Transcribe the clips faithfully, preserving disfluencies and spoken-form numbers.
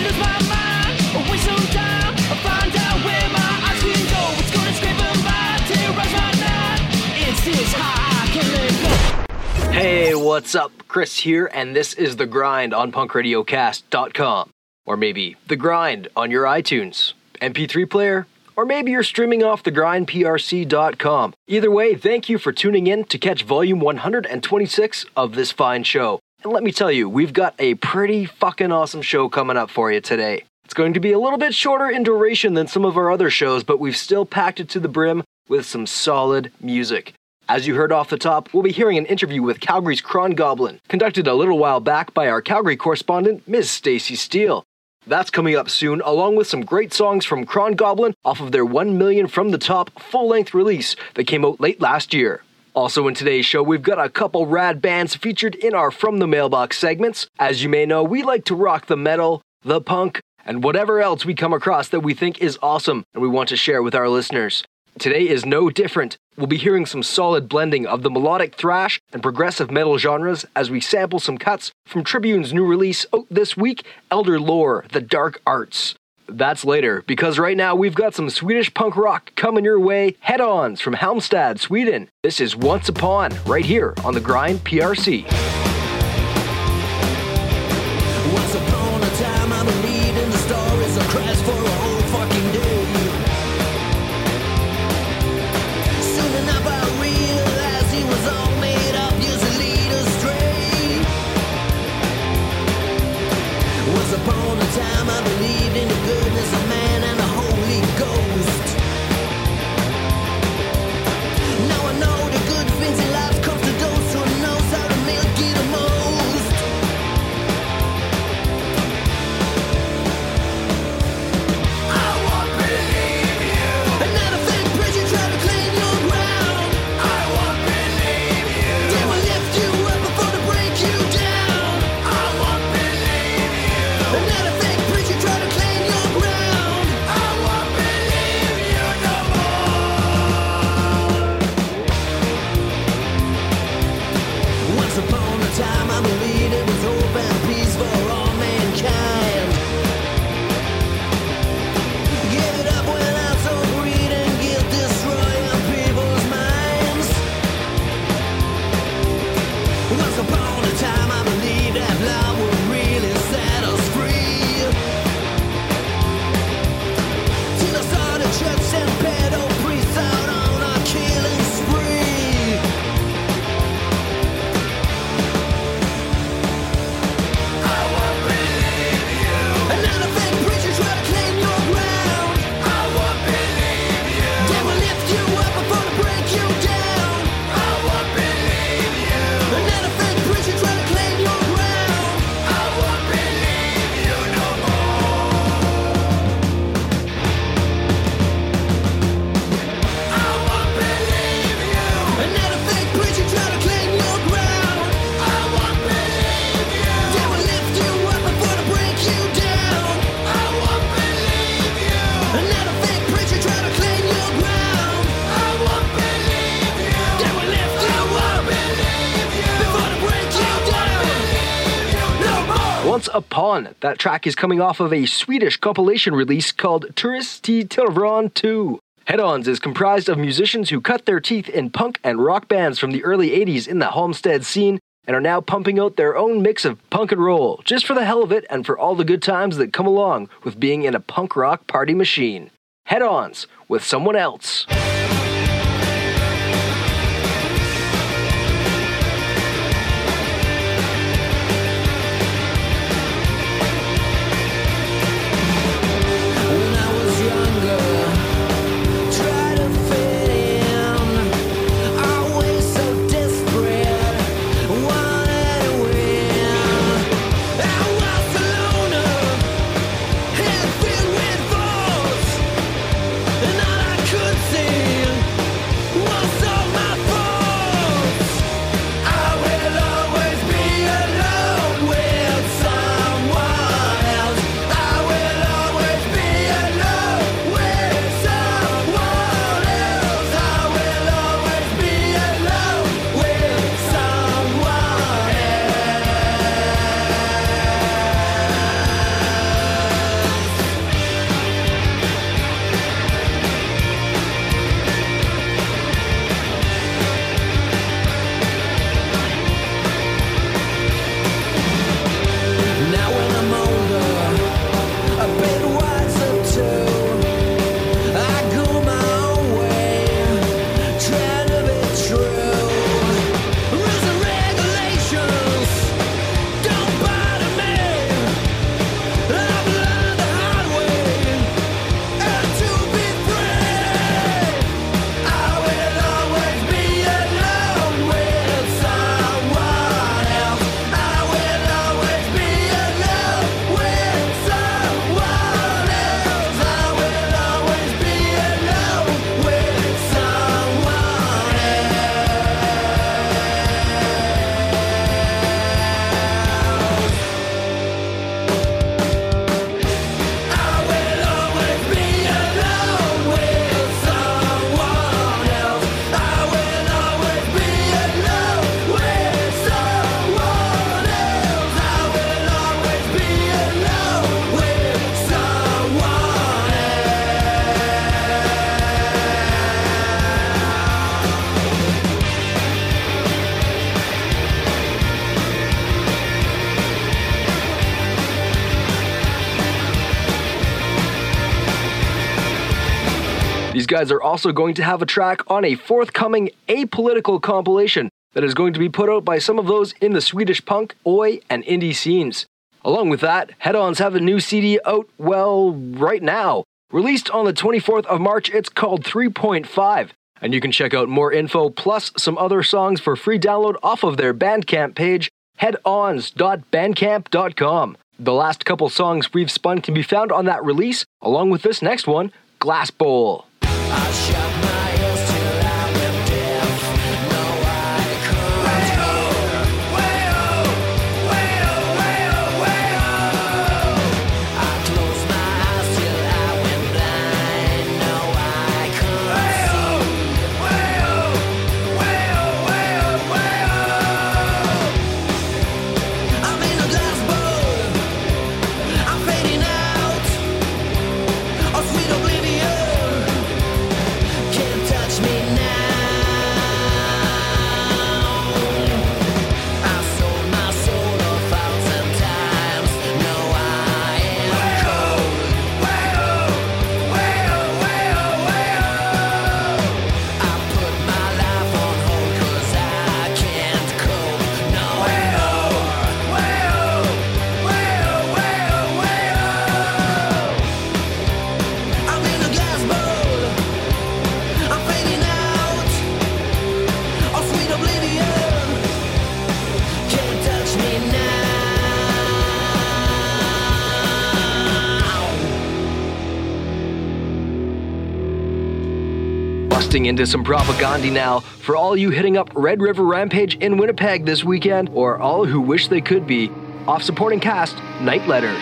lose my mind, I waste some time, I find out where my eyes can go. It's gonna scrape them by, terrorize my night. It's this high, I can't let go. Hey, what's up? Chris here, and this is The Grind on punk radio cast dot com. Or maybe The Grind on your iTunes M P three player, or maybe you're streaming off the grind P R C dot com. Either way, thank you for tuning in to catch volume one hundred twenty-six of this fine show. And let me tell you, we've got a pretty fucking awesome show coming up for you today. It's going to be a little bit shorter in duration than some of our other shows, but we've still packed it to the brim with some solid music. As you heard off the top, we'll be hearing an interview with Calgary's Cron Goblin, conducted a little while back by our Calgary correspondent, Miz Stacey Steele. That's coming up soon, along with some great songs from Cron Goblin off of their one million From the Top full-length release that came out late last year. Also in today's show, we've got a couple rad bands featured in our From the Mailbox segments. As you may know, we like to rock the metal, the punk, and whatever else we come across that we think is awesome and we want to share with our listeners. Today is no different. We'll be hearing some solid blending of the melodic thrash and progressive metal genres as we sample some cuts from Tribune's new release out this week, Elder Lore, The Dark Arts. That's later, because right now we've got some Swedish punk rock coming your way, Head-Ons from Halmstad, Sweden. This is Once Upon, right here on The Grind P R C. Once upon a time I believed in the stories of Christ for a whole fucking day. Upon a time I believed in the goodness of man and the Holy Ghost. Now I know the good things in life comes to those who knows how to milk it the most. I won't believe you. Another fake preacher trying to claim your ground. I won't believe you. They will lift you up before they break you down. I won't believe you. Another fake preacher trying to claim your ground. I won't believe you no more. Once upon a time I believed it was hope and peace for all mankind. Give it up when I saw greed and guilt destroying people's minds. Once upon a time I believed that love would really set us free. Till I saw the church send pedo priests out on a killing spree. I won't believe you. Another fake preacher try to claim your ground. I won't believe you. They will lift you up before they break you down. I won't believe you. Another fake preacher try to claim your ground. I won't believe you no more. I won't believe you. Another fake preacher try to claim your ground. I won't believe you. They will lift you up before they break you down. I won't believe you. Another fake preacher try to claim your ground. I won't believe you. They will lift you up before they break you down. No more. Once Upon, that track is coming off of a Swedish compilation release called Turisti Tillvaron two. Head-Ons is comprised of musicians who cut their teeth in punk and rock bands from the early eighties in the Halmstad scene and are now pumping out their own mix of punk and roll, just for the hell of it and for all the good times that come along with being in a punk rock party machine. Head-Ons with Someone Else. When I was younger, try to fit in. Always so desperate, wanted to win. I was a loner, head filled with thoughts, and all I could see guys are also going to have a track on a forthcoming apolitical compilation that is going to be put out by some of those in the Swedish punk, oi, and indie scenes. Along with that, Head-Ons have a new C D out, well, right now. Released on the twenty-fourth of March, it's called three point five, and you can check out more info plus some other songs for free download off of their Bandcamp page, head ons dot bandcamp dot com. The last couple songs we've spun can be found on that release, along with this next one, Glass Bowl. I shut my ears till I went deaf. No, I couldn't. Way oh, way oh, way oh, way oh. I closed my eyes till I went blind. No, I couldn't see. Way oh, way oh, way oh, way oh. I'm in a glass bowl. I'm fading out. Oh, sweet oblivion. Can't touch me now. I sold my soul a thousand times. No, I am cold. Way oh, way oh, way oh, way oh. I put my life on hold 'cause I can't cope. No, way oh, way oh, way oh, way oh, way oh. I'm in a glass bowl. I'm fading out. Oh, sweet oblivion. Can't touch me now. Busting into some propaganda now for all you hitting up Red River Rampage in Winnipeg this weekend, or all who wish they could be. Off supporting cast, Night Letters.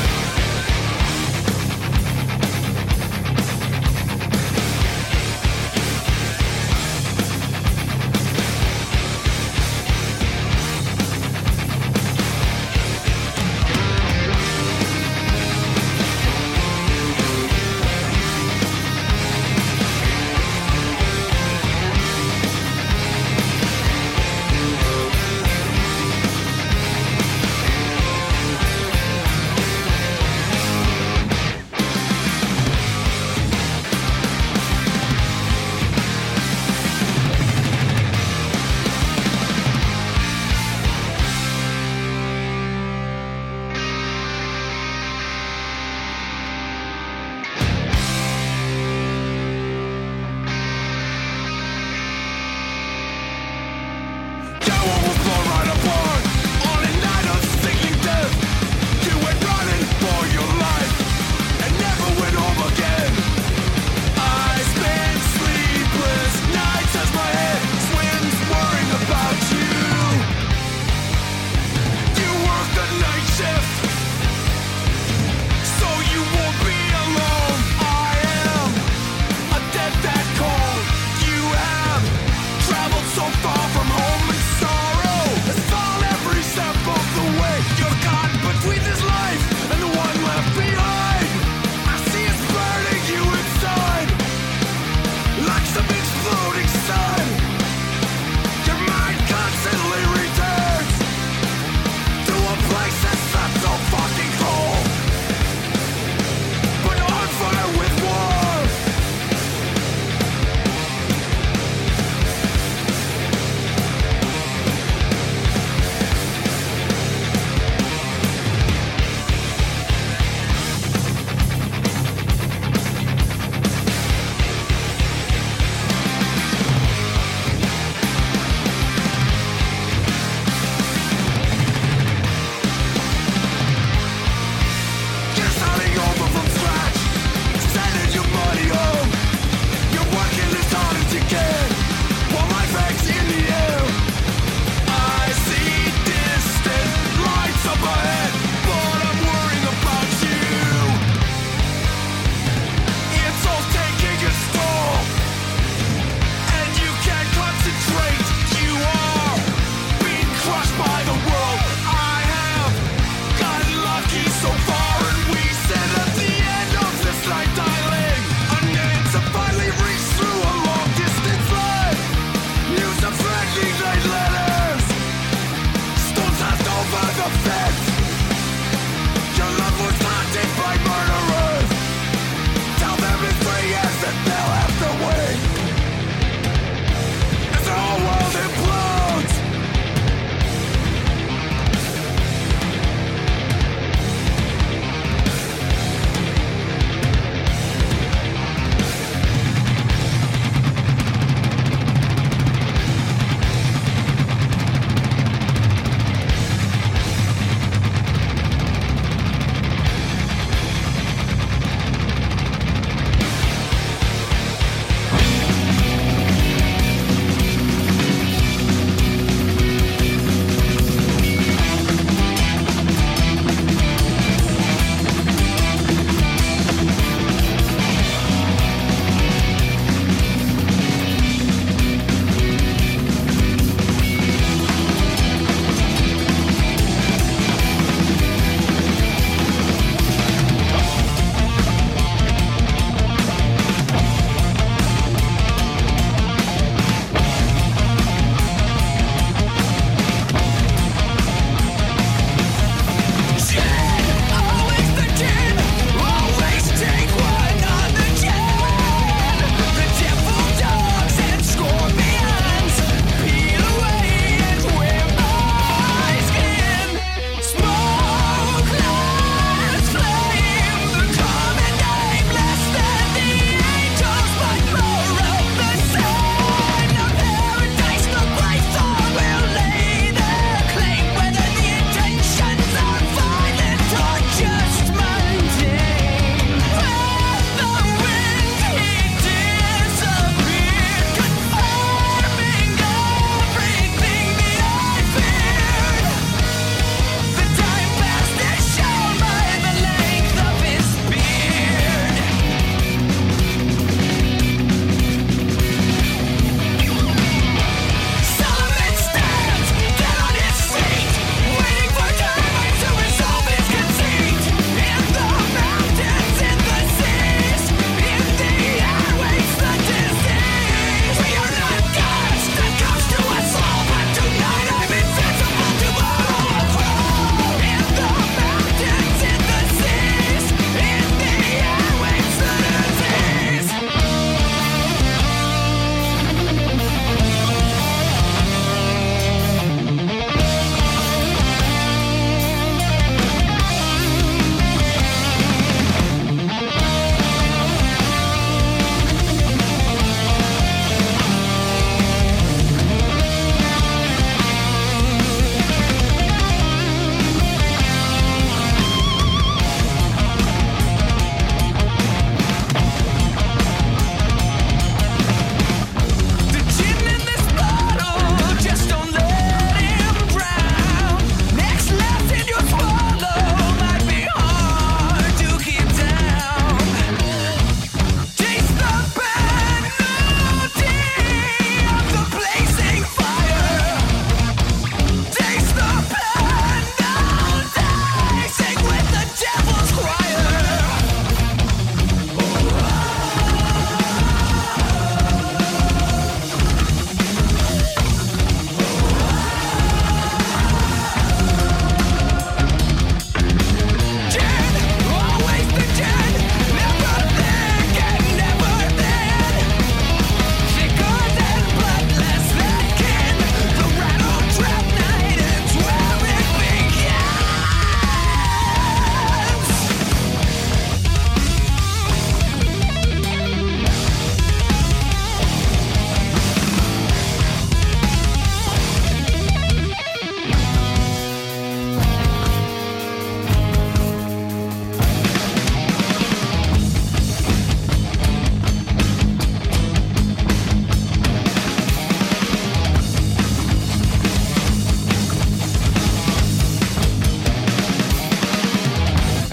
Tower will fall right apart on a night of sinking death. You went running for your life and never went home again. I spend sleepless nights as my head swims worrying about you. You work the night shift, so you won't be alone. I am a death that cold. You have traveled so far from home and sorrow.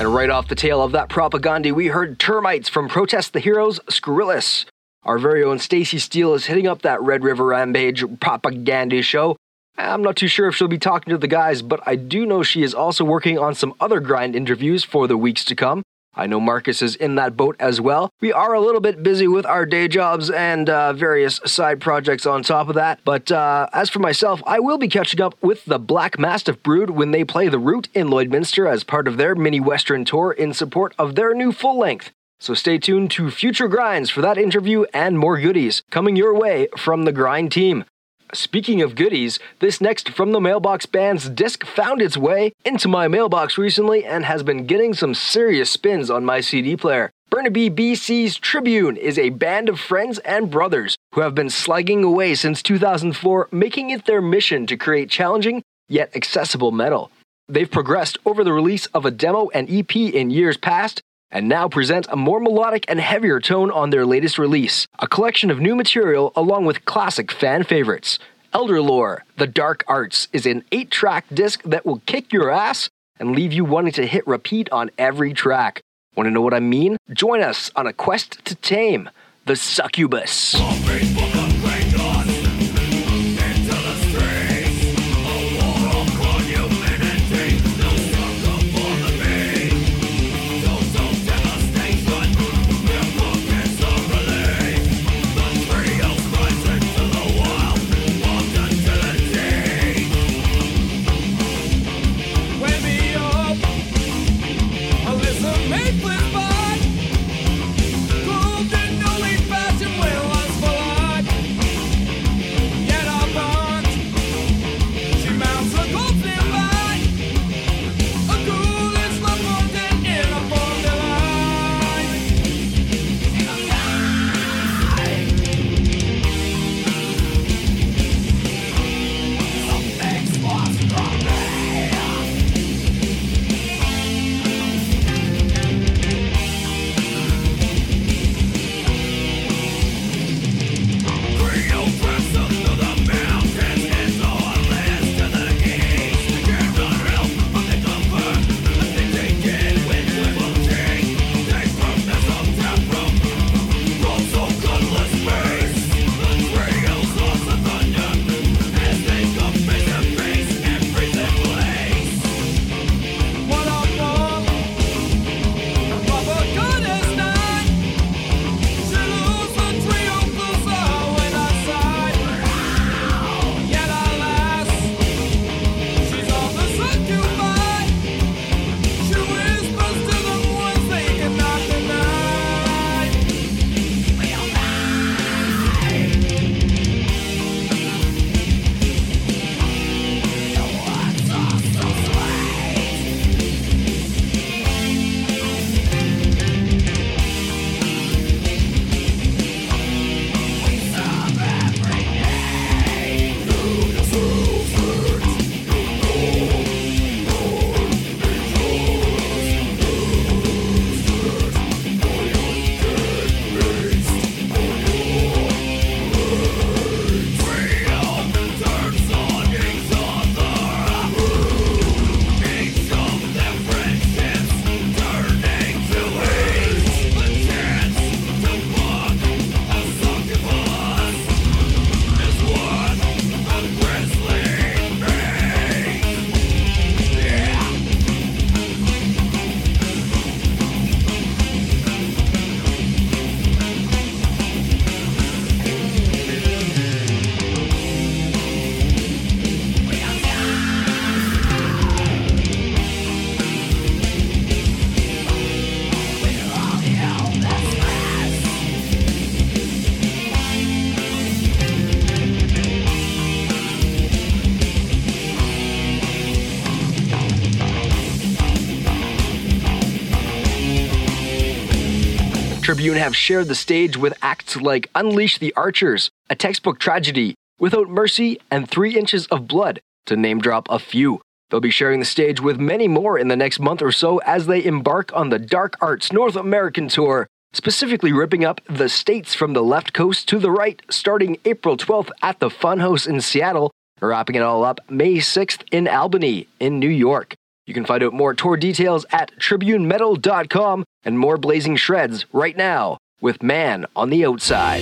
And right off the tail of that propaganda, we heard Termites from Protest the Heroes, Skrillex. Our very own Stacey Steele is hitting up that Red River Rampage propaganda show. I'm not too sure if she'll be talking to the guys, but I do know she is also working on some other grind interviews for the weeks to come. I know Marcus is in that boat as well. We are a little bit busy with our day jobs and uh, various side projects on top of that. But uh, as for myself, I will be catching up with the Black Mastiff Brood when they play The Root in Lloydminster as part of their mini Western tour in support of their new full length. So stay tuned to future grinds for that interview and more goodies coming your way from the Grind team. Speaking of goodies, this next From the Mailbox band's disc found its way into my mailbox recently and has been getting some serious spins on my C D player. Burnaby B C's Tribune is a band of friends and brothers who have been slugging away since two thousand four, making it their mission to create challenging yet accessible metal. They've progressed over the release of a demo and E P in years past, and now present a more melodic and heavier tone on their latest release, a collection of new material along with classic fan favorites. Elder Lore, The Dark Arts, is an eight-track disc that will kick your ass and leave you wanting to hit repeat on every track. Want to know what I mean? Join us on a quest to tame the succubus. Tribune have shared the stage with acts like Unleash the Archers, A Textbook Tragedy, Without Mercy, and Three Inches of Blood, to name drop a few. They'll be sharing the stage with many more in the next month or so as they embark on the Dark Arts North American Tour, specifically ripping up the states from the left coast to the right, starting April twelfth at the Funhouse in Seattle, wrapping it all up May sixth in Albany, in New York. You can find out more tour details at tribune metal dot com and more blazing shreds right now with Man on the Outside.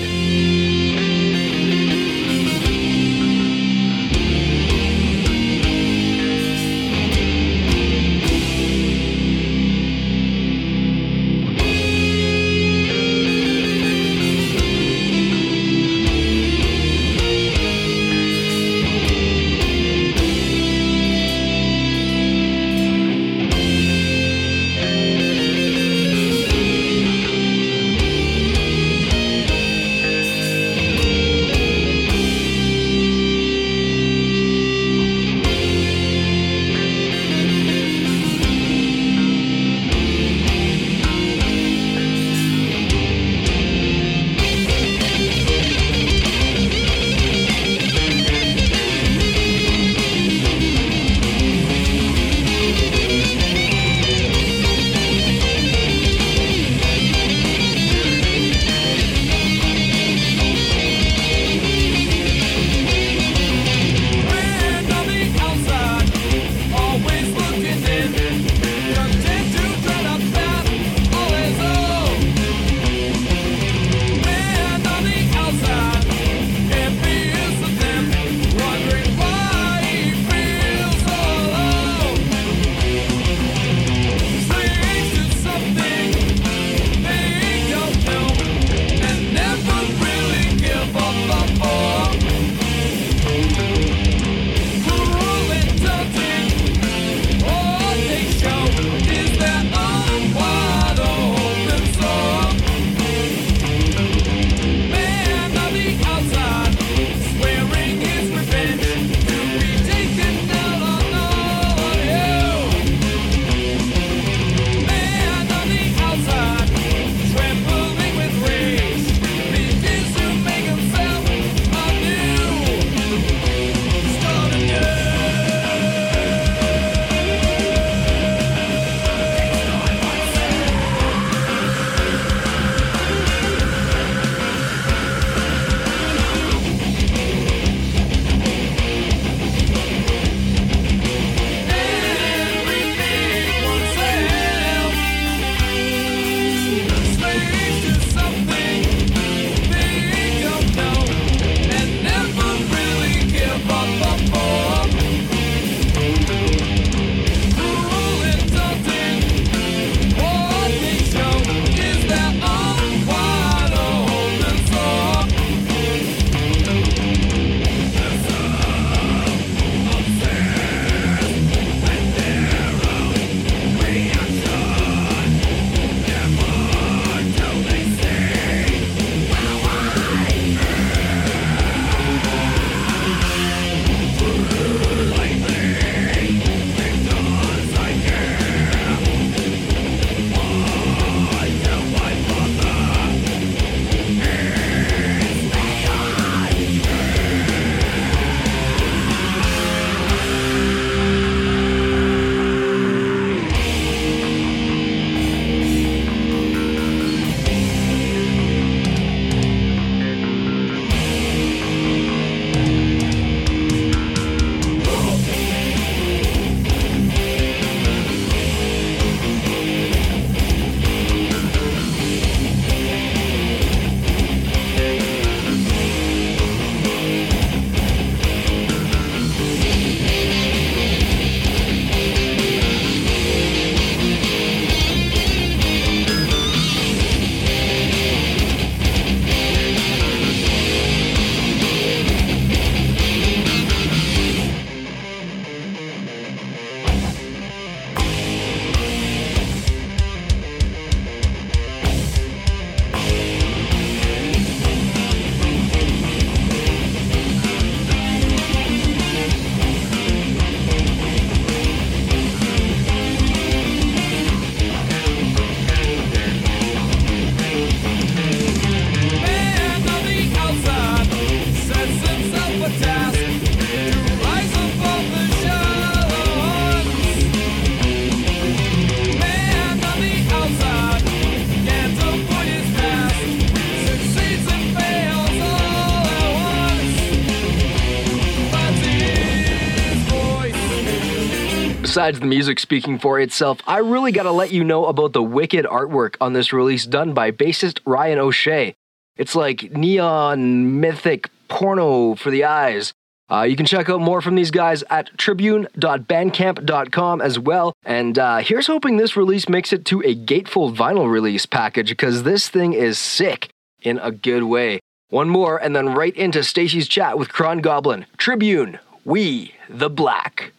besides the music speaking for itself, I really gotta let you know about the wicked artwork on this release done by bassist Ryan O'Shea. It's like neon, mythic porno for the eyes. Uh, you can check out more from these guys at tribune dot bandcamp dot com as well. And uh, here's hoping this release makes it to a Gatefold vinyl release package, because this thing is sick in a good way. One more, and then right into Stacy's chat with Cron Goblin. Tribune, we the black.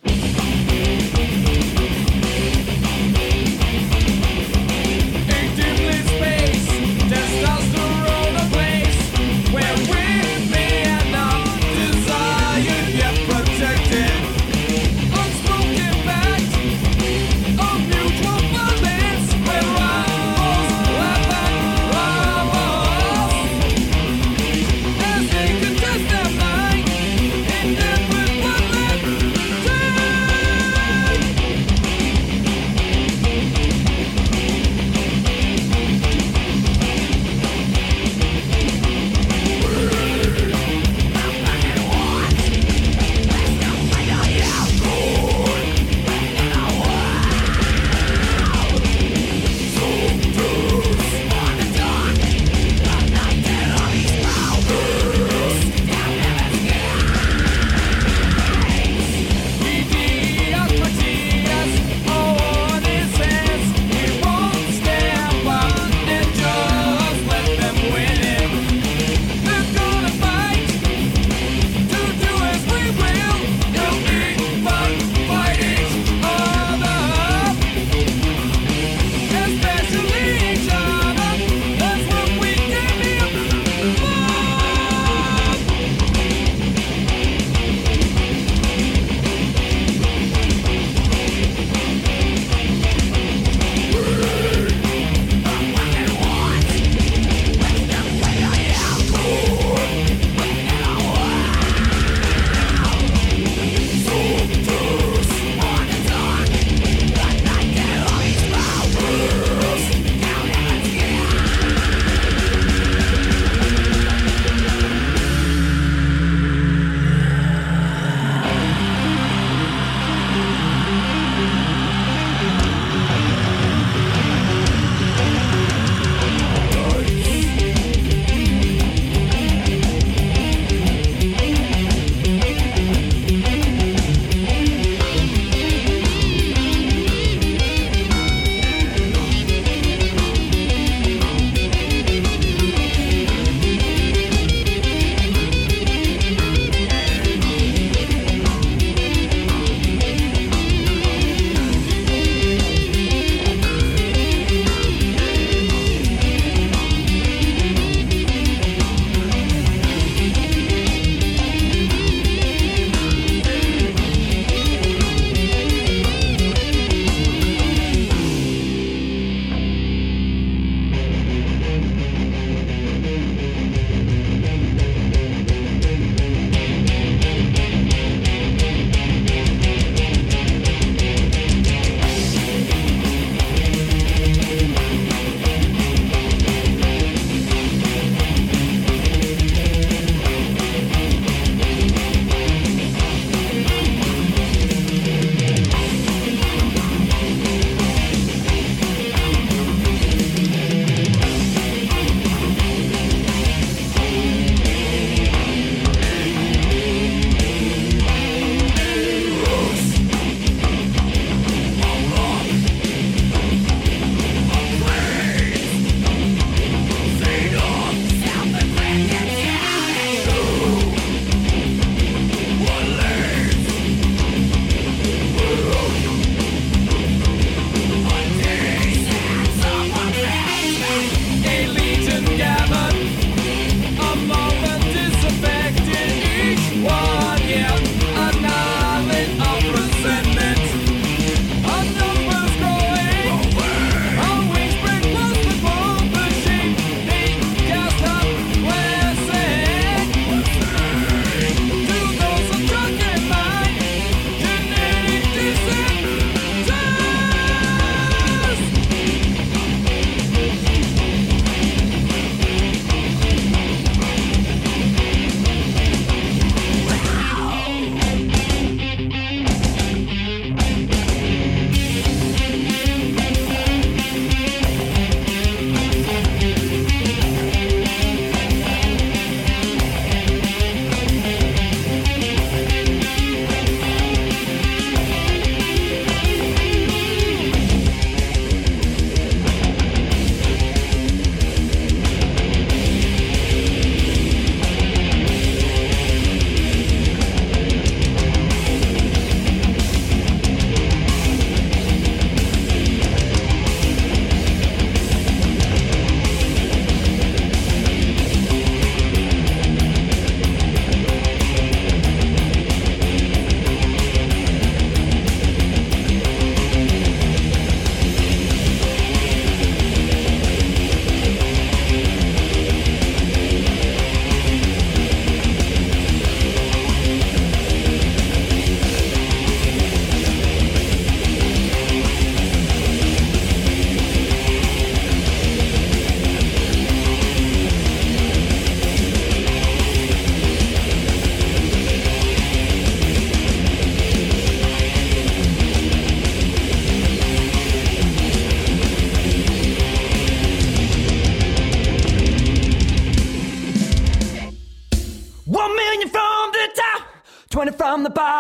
Thank you.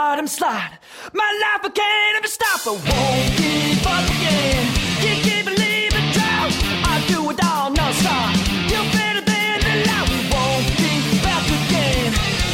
bottom slide. My life I can't ever stop. I won't give up again. You keep believing, drown. I do it all non-stop. You're better than the lie. We won't be back again.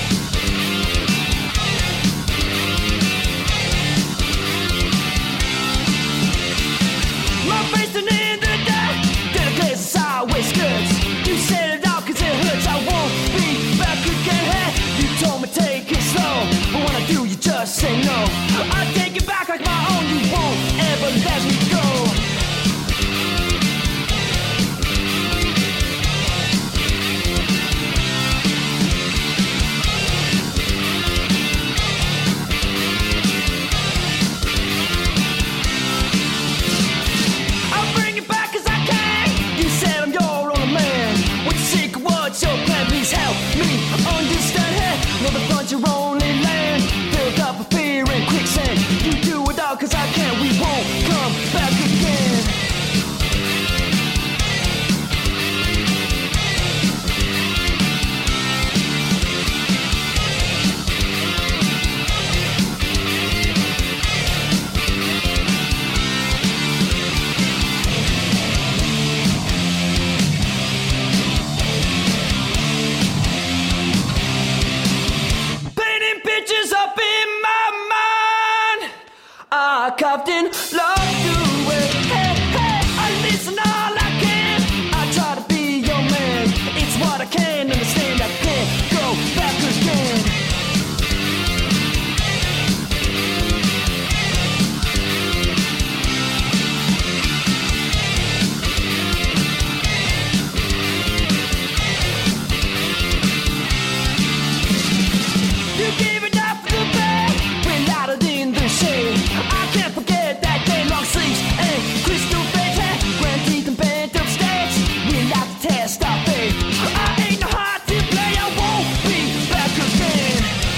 My face turned in the dark. Then a place of sideways skirts. You said it all cause it hurts. I won't be back again. You told me take it slow, but when I do you just say no. I take it back like my own. You won't ever let me go. I'll bring it back as I can. You said I'm your only man. What's your secret? What's your plan? Please help me understand. Hey, know the front your only land. Filled up with fear and quicksand. You do it all cause I can't. We won't come back again. Painting pictures up in my mind. I carved in love to it. Hey, hey, I listen all I can. I try to be your man. It's what I can understand. I can't go back again. You gave it up for the bad. We're louder in the shade. I can't forget that day. Long sleeves and crystal face. Hey, grand teeth and bent up stakes. We like to test our faith. I ain't no hard to play. I won't be back again.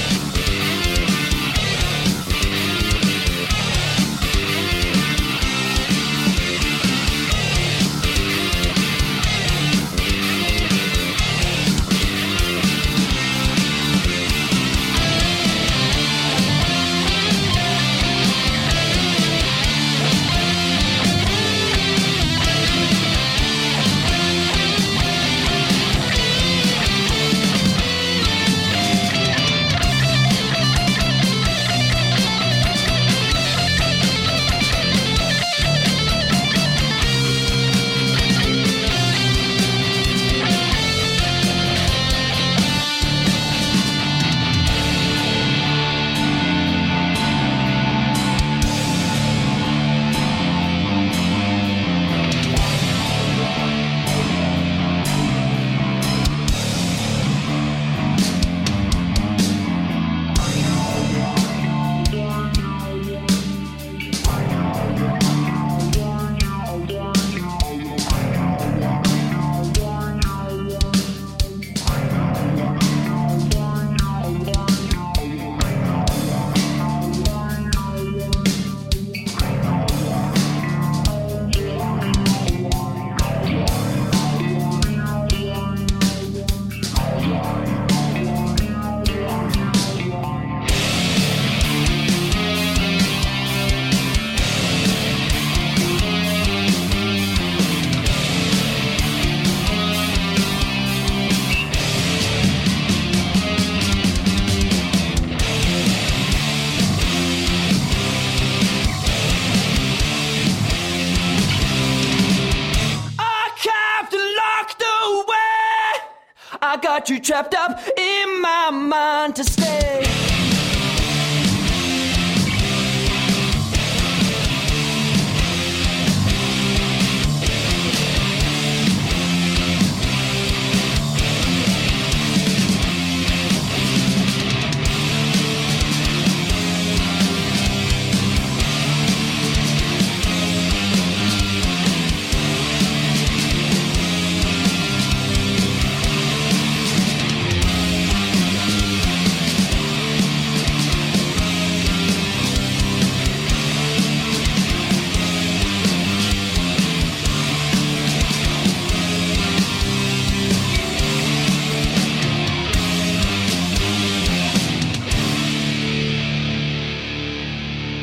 I kept it locked away. I got you trapped up in my mind to stay.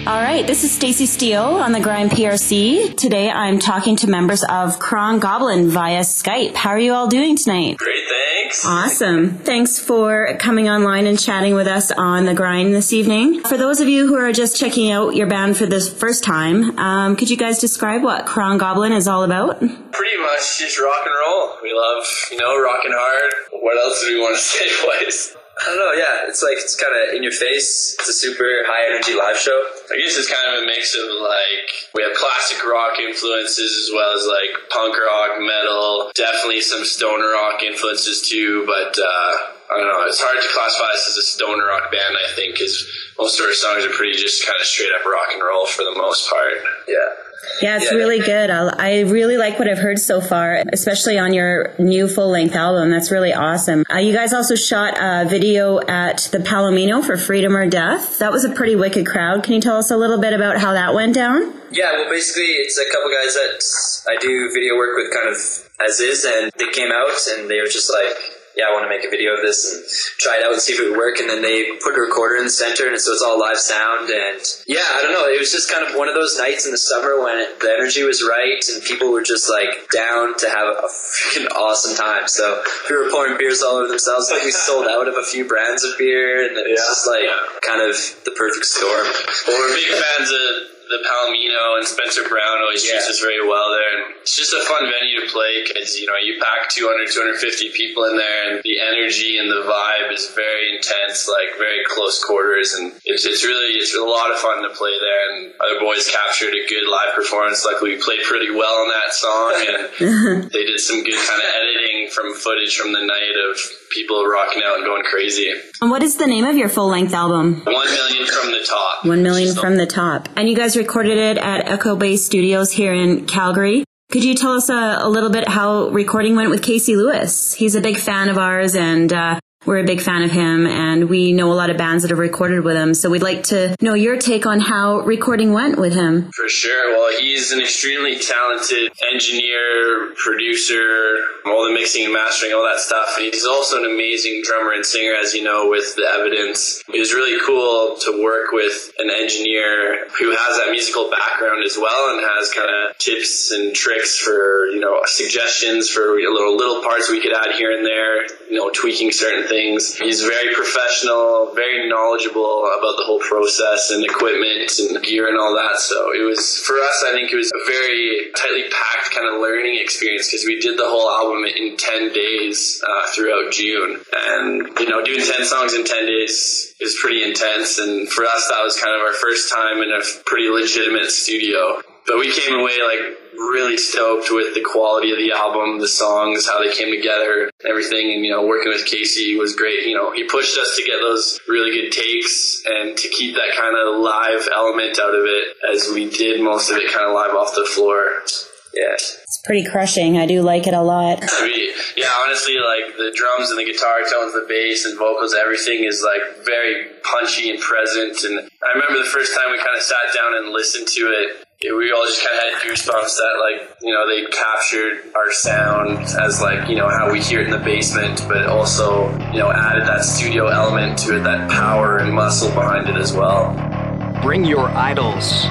All right, this is Stacey Steele on the Grind P R C. Today I'm talking to members of Cron Goblin via Skype. How are you all doing tonight? Great, thanks. Awesome. Thanks for coming online and chatting with us on the Grind this evening. For those of you who are just checking out your band for the first time, um, could you guys describe what Cron Goblin is all about? Pretty much just rock and roll. We love, you know, rocking hard. What else do we want to say, boys? I don't know, yeah, it's like, it's kind of in your face. It's a super high energy live show. I guess it's kind of a mix of like, we have classic rock influences as well as like punk rock, metal, definitely some stoner rock influences too, but uh, I don't know, it's hard to classify us as a stoner rock band, I think, because most of our songs are pretty just kind of straight up rock and roll for the most part. Yeah. Yeah, it's Yeah. really good. I'll, I really like what I've heard so far, especially on your new full-length album. That's really awesome. Uh, you guys also shot a video at the Palomino for Freedom or Death. That was a pretty wicked crowd. Can you tell us a little bit about how that went down? Yeah, well, basically, it's a couple guys that I do video work with kind of as is, and they came out and they were just like, yeah, I want to make a video of this and try it out and see if it would work. And then they put a recorder in the center, and so it's all live sound. And yeah, I don't know. It was just kind of one of those nights in the summer when it, the energy was right and people were just like down to have a freaking awesome time. So we were pouring beers all over themselves. Like we sold out of a few brands of beer, and it was just like kind of the perfect storm. Well, we're big fans of the Palomino, and Spencer Brown always treats Yeah. us very well there, and it's just a fun venue to play because, you know, you pack two hundred, two hundred fifty people in there, and the energy and the vibe is very intense, like very close quarters, and it's, it's really, it's a lot of fun to play there, and other boys captured a good live performance. Luckily, we played pretty well on that song, and they did some good kind of editing from footage from the night of people rocking out and going crazy. And what is the name of your full-length album? One million from the top. One Million from the Top. And you guys recorded it at Echo Bay Studios here in Calgary. Could you tell us a, a little bit how recording went with Casey Lewis? He's a big fan of ours, and uh, we're a big fan of him, and we know a lot of bands that have recorded with him. So we'd like to know your take on how recording went with him. For sure. Well, he's an extremely talented engineer, producer, all the mixing and mastering, all that stuff. And he's also an amazing drummer and singer, as you know, with The Evidence. It was really cool to work with an engineer who has that musical background as well and has kind of tips and tricks for, you know, suggestions for you know, little, little parts we could add here and there, you know, tweaking certain things. He's very professional, very knowledgeable about the whole process and equipment and gear and all that. So it was, for us, I think it was a very tightly packed kind of learning experience because we did the whole album in ten days uh, throughout June. And, you know, doing ten songs in ten days is pretty intense. And for us, that was kind of our first time in a pretty legitimate studio. But we came away like really stoked with the quality of the album, the songs, how they came together, everything. And, you know, working with Casey was great. You know, he pushed us to get those really good takes and to keep that kind of live element out of it, as we did most of it kind of live off the floor. Yeah. It's pretty crushing. I do like it a lot. I mean, yeah, honestly, like the drums and the guitar tones, the bass and vocals, everything is like very punchy and present. And I remember the first time we kind of sat down and listened to it, we all just kind of had goosebumps that, like, you know, they captured our sound as, like, you know, how we hear it in the basement, but also, you know, added that studio element to it, that power and muscle behind it as well. Bring your idols.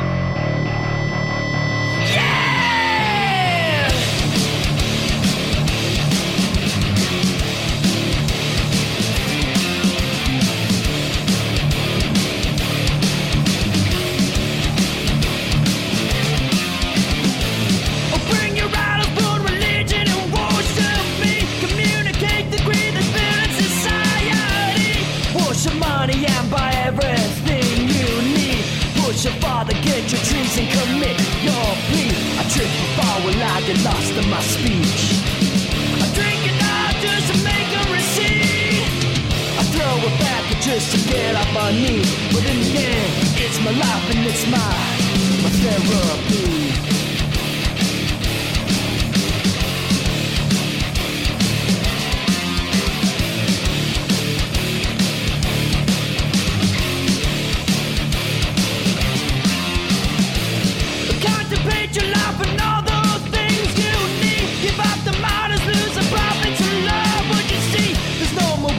And commit your plea. I trip and fall when I get lost in my speech. I drink it all just to make a receipt. I throw it back just to get off my knees. But in the end, it's my life and it's my, my therapy.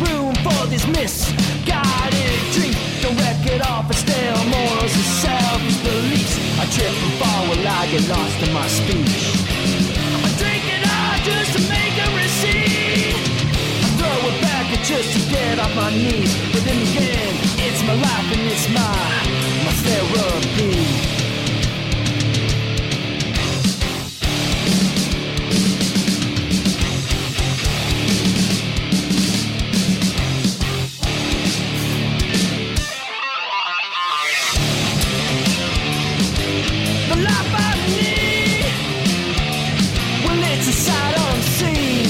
Misguided dream, don't wreck it off and stale morals and self knees. But in the end, it's my life and it's my, my therapy. The life I need, well, it's a sight unseen.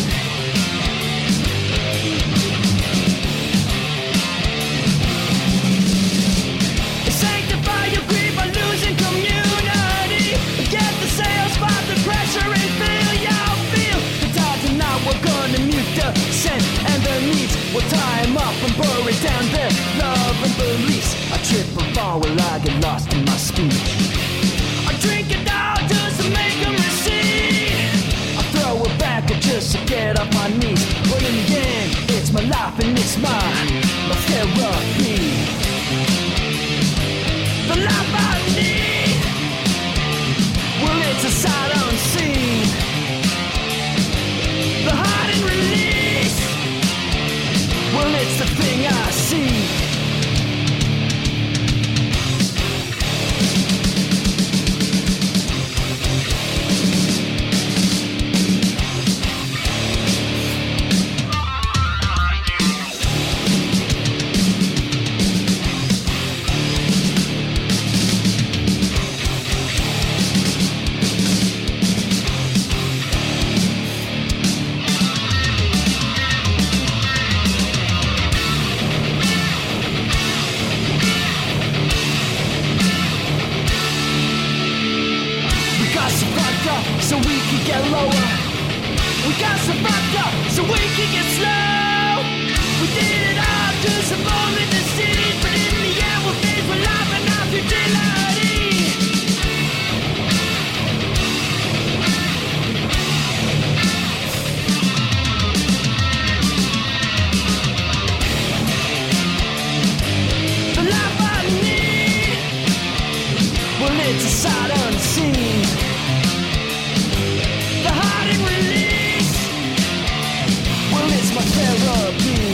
Sanctify your grief by losing community. Get the sails by the pressure and feel your feel. The tides are not, we're gonna mute the scent and the needs. We'll tie 'em up and bury down their love and beliefs. I trip and fall while I get lost in my speech. I drink it all just to make 'em recede. I throw it back just to get off my knees. But in the end, it's my life and it's my, my therapy. The life I need, well, it's a sight unseen. The hide and release, well, it's the thing I see. We got so fucked up so we could get lower. We got so fucked up so we could get slow. We did it all just to fall in the city, but in the end we'll face with life and our futility. The life I need, well, it's a sight unseen. The hide and release, well, it's my therapy.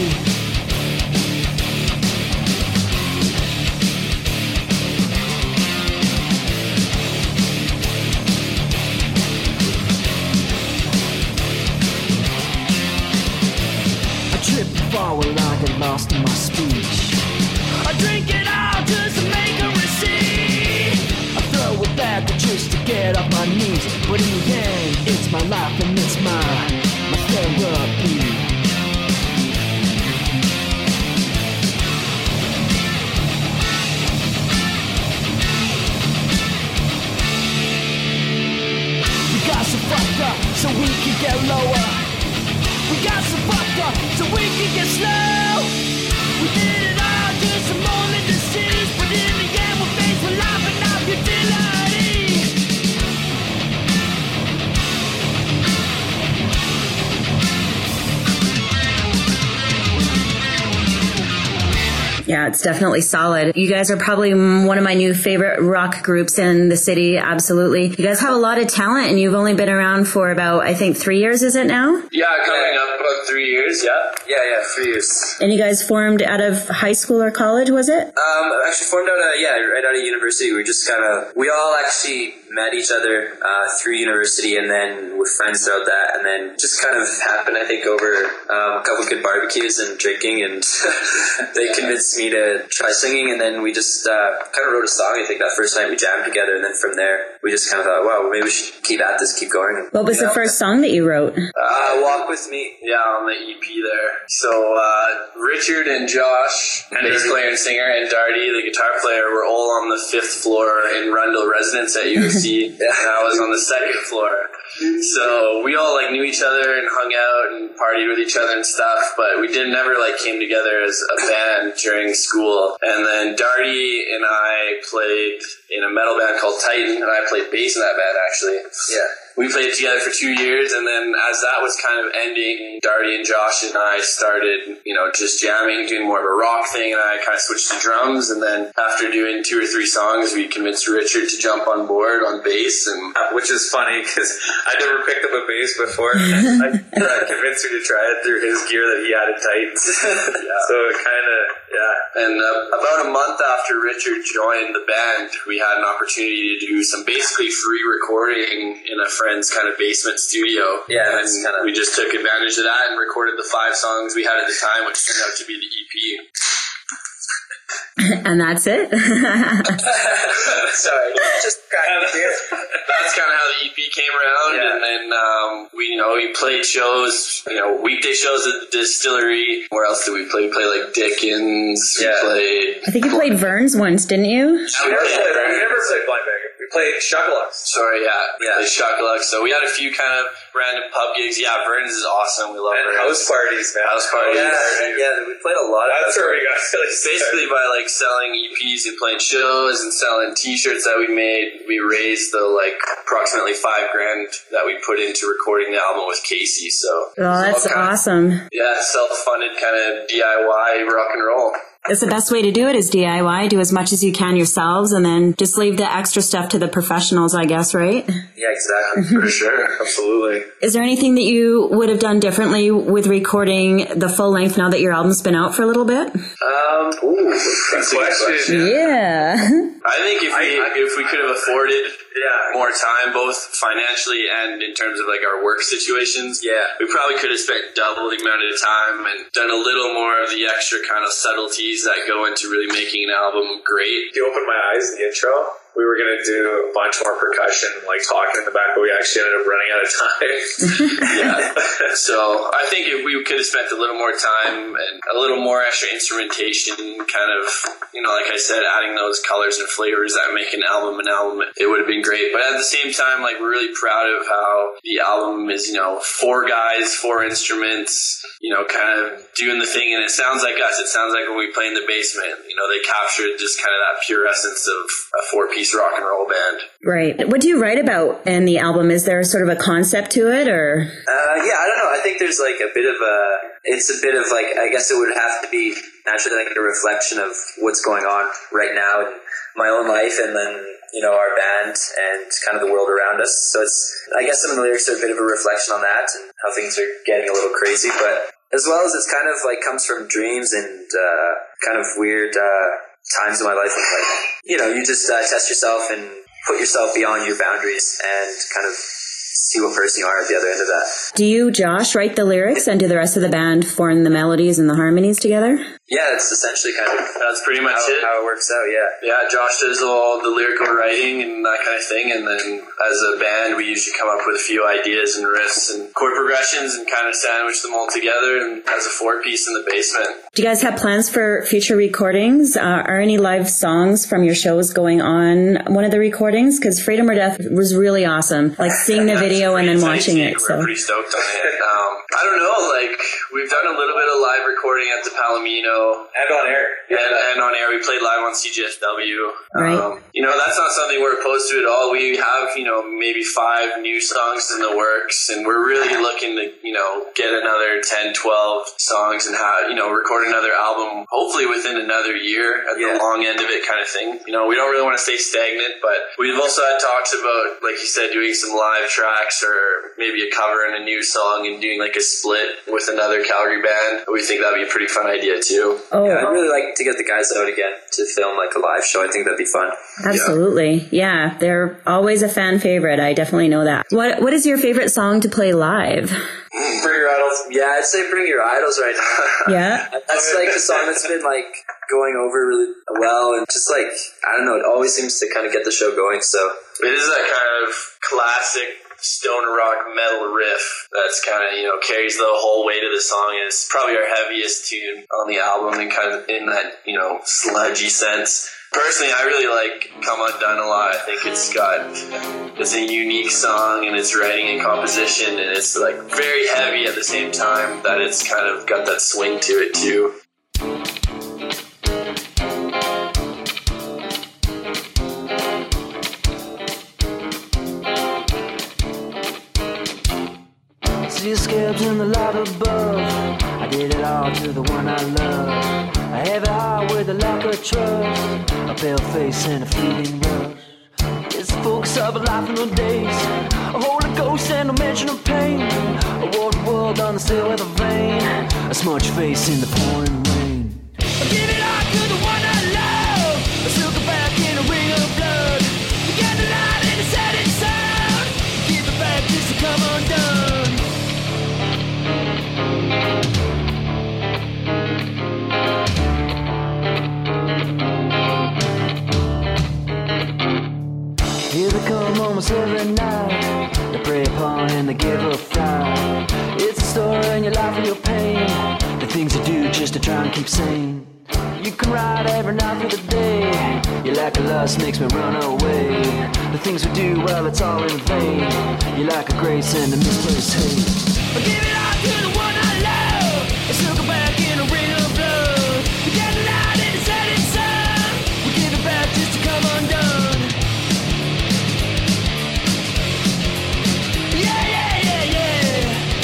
I trip and fall while I get lost in my speech. I drink it all just to make a receipt. I throw it back just to get off my knees. But in the end, it's my life and it's my, my therapy. We got so fucked up so we could get lower. We got so fucked up so we could get slow. We did it all just to mold in the cities, but in the end we're faced with life and our futility. Yeah, it's definitely solid. You guys are probably one of my new favorite rock groups in the city. Absolutely. You guys have a lot of talent and you've only been around for about, I think, three years, is it now? Yeah, coming up about three years, yeah. Yeah, yeah, three years. And you guys formed out of high school or college, was it? Um, actually formed out of, yeah, right out of university. We just kind of, we all actually met each other uh, through university and then were friends throughout that. And then just kind of happened, I think, over um, a couple of good barbecues and drinking. And they convinced me to try singing. And then we just uh, kind of wrote a song, I think, that first night we jammed together. And then from there, we just kind of thought, wow, maybe we should keep at this, keep going. What was You the know? first song that you wrote? Uh, Walk With Me, yeah, on the E P there. So uh, Richard and Josh, bass player and singer, and Darty, the guitar player, were all on the fifth floor in Rundle Residence at U of C, and I was on the second floor. So we all like knew each other and hung out and partied with each other and stuff, but we did never like came together as a band during school. And then Darty and I played in a metal band called Titan, and I played bass in that band actually. Yeah. we played together for two years, and then as that was kind of ending, Darty and Josh and I started, you know, just jamming, doing more of a rock thing, and I kind of switched to drums, and then after doing two or three songs, we convinced Richard to jump on board on bass, and Uh, which is funny because I never picked up a bass before. I, I convinced her to try it through his gear that he had in Titans. yeah. So it kind of, yeah. And uh, about a month after Richard joined the band, we had an opportunity to do some basically free recording in a friend's kind of basement studio. Yeah, and it's kinda- we just took advantage of that and recorded the five songs we had at the time, which turned out to be the E P. And that's it. Sorry, just cracking beer. That's kind of how the E P came around, Yeah. and then um, we, you know, we played shows, you know, weekday shows at the distillery. Where else did we play? We played like Dickens. Yeah. We played. I think you played Vern's once, didn't you? We never played, we never played Blind Bag. We played Shuckalux. Sorry, yeah, Yeah. Played Shuckalux. So we had a few kind of random pub gigs. Yeah, Vern's is awesome. We love And Vern's. house parties, man. House parties. Yeah, yeah, we played a lot of That's where we got really Basically, by like selling E Ps and playing shows and selling T-shirts that we made, we raised the like approximately five grand that we put into recording the album with Casey. So, Oh, that's all kind of- awesome. yeah, self-funded kind of D I Y rock and roll. That's the best way to do it is D I Y. Do as much as you can yourselves and then just leave the extra stuff to the professionals, I guess, right? Yeah, exactly. For sure, absolutely. Is there anything that you would have done differently with recording the full length now that your album's been out for a little bit? Um, ooh, that's a good question. Yeah. I think if we if we could have afforded Yeah. more time, both financially and in terms of like our work situations, Yeah. we probably could have spent double the amount of time and done a little more of the extra kind of subtleties that go into really making an album great. You opened my eyes, the intro. We were going to do a bunch more percussion, like talking in the back, but we actually ended up running out of time. Yeah. So I think if we could have spent a little more time and a little more extra instrumentation, kind of, you know, like I said, adding those colors and flavors that make an album an album, it would have been great. But at the same time, like, we're really proud of how the album is, you know, four guys, four instruments, you know, kind of doing the thing. And it sounds like us. It sounds like when we play in the basement, you know, they captured just kind of that pure essence of a four-piece rock and roll band. Right. What do you write about in the album? Is there sort of a concept to it or? Uh, yeah, I don't know. I think there's like a bit of a, it's a bit of like, I guess it would have to be naturally like a reflection of what's going on right now in my own life and then, you know, our band and kind of the world around us. So it's, I guess some of the lyrics are a bit of a reflection on that and how things are getting a little crazy, but as well as it's kind of like comes from dreams and uh, kind of weird uh, times in my life. Of like, you know, you just uh, test yourself and put yourself beyond your boundaries and kind of see what person you are at the other end of that. Do you, Josh, write the lyrics and do the rest of the band form the melodies and the harmonies together? Yeah, it's essentially kind of That's pretty much how, it. how it works out, yeah. Yeah, Josh does all the lyrical writing and that kind of thing, and then as a band, we usually come up with a few ideas and riffs and chord progressions and kind of sandwich them all together and as a four-piece in the basement. Do you guys have plans for future recordings? Uh, are any live songs from your shows going on one of the recordings? Because Freedom or Death was really awesome. Like seeing the video and then watching it. We're So pretty stoked on it. Um, I don't know, like, we've done a little bit of live recording at the Palomino. And on air. And, and on air, we played live on C G S W. Right. Um, you know, that's not something we're opposed to at all. We have, you know, maybe five new songs in the works, and we're really looking to, you know, get another ten, twelve songs and have, you know, record another album, hopefully within another year at Yeah. the long end of it kind of thing. You know, we don't really want to stay stagnant, but we've also had talks about, like you said, doing some live tracks or maybe a cover and a new song and doing like a split with another Calgary band. We think that'd be a pretty fun idea too. Oh, Yeah, I'd really like to get the guys out again to film like a live show. I think that'd be fun. absolutely. Yeah, they're always a fan favorite. I definitely know that. What What is your favorite song to play live? Bring Your Idols. Yeah, I'd say Bring Your Idols right now. Yeah. That's like a song that's been like going over really well and just like, I don't know, it always seems to kind of get the show going. So It is that kind of classic stoner rock metal riff that's kind of, you know, carries the whole weight of the song. And it's probably our heaviest tune on the album and kind of in that, you know, sludgy sense. Personally, I really like Come Undone a lot. I think it's got, it's a unique song in its writing and composition, and it's like very heavy at the same time that it's kind of got that swing to it too. see scabs in the light above. I did it all to the one I love. A heavy heart with a lack of trust, a pale face and a fleeting rush. It's the focus of a life in the days, a holy ghost and no mention of pain. A water world on the sail with a vein, a smudged face in the pouring rain. I give it all to the one I love, I circle back in a ring of blood. You got the light in the setting sun, give it back just to come undone. Here they come almost every night, they prey upon and they give a fight. It's a story in your life of your pain, the things you do just to try and keep sane. You can ride every night for the day, your lack of lust makes me run away. The things we do, well, it's all in vain. You lack a grace and a misplaced hate. I give it all to the one I love, I circle back in a ring of blood. You got the light in the setting sun, we give it back just to come undone. Yeah, yeah, yeah, yeah.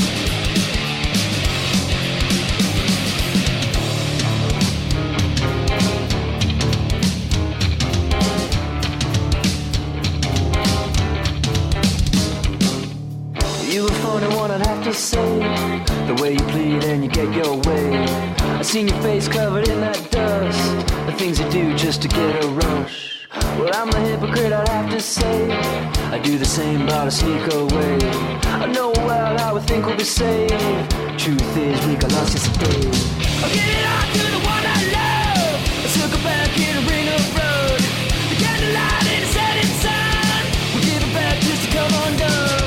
You were funny, one I'd have to say, the way you plead and you get your way. I seen your face covered in that dust, the things you do just to get a rush. Well, I'm a hypocrite, I'd have to say, I do the same but I sneak away. I know well how we think we'll be saved, truth is we got lost yesterday. I'll give it all to the one I love, I circle back in a ring of blood. The candlelight in the setting sun, we give it back just to come undone.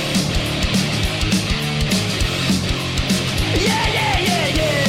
Yeah, yeah, yeah, yeah.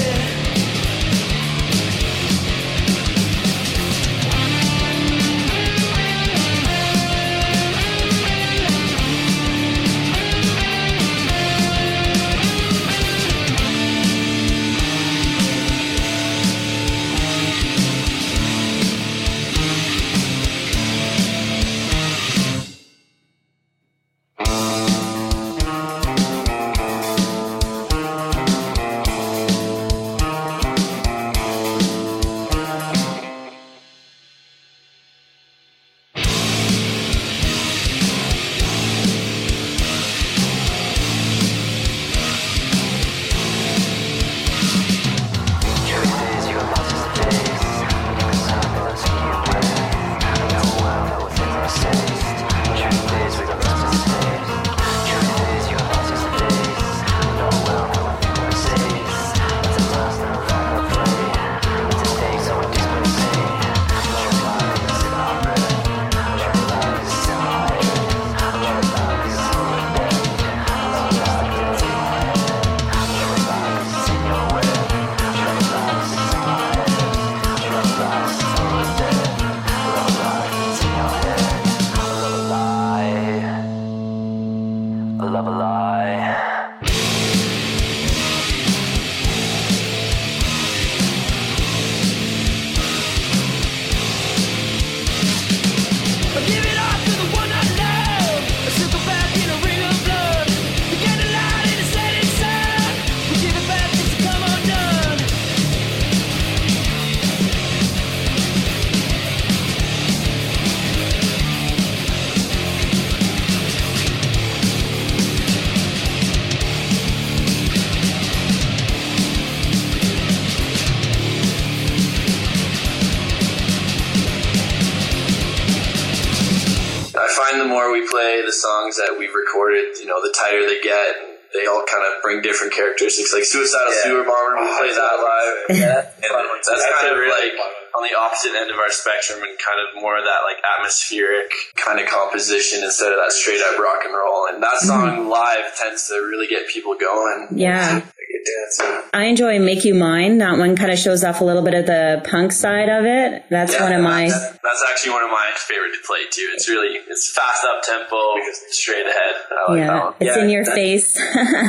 The more we play the songs that we've recorded, you know, the tighter they get. And they all kind of bring different characteristics. Like Suicidal Yeah. Sewer Bomber, we Oh, play that live. Yeah. And that's, that's kind of like on the opposite end of our spectrum and kind of more of that like atmospheric kind of composition instead of that straight up rock and roll. And that song live tends to really get people going. Yeah. Dancing. I enjoy Make You Mine. That one kind of shows off a little bit of the punk side of it. That's Yeah, one of my... That's, that's actually one of my favorite to play too. It's really, it's fast up tempo, straight ahead. I like that Yeah, one. it's Yeah, in your that- face.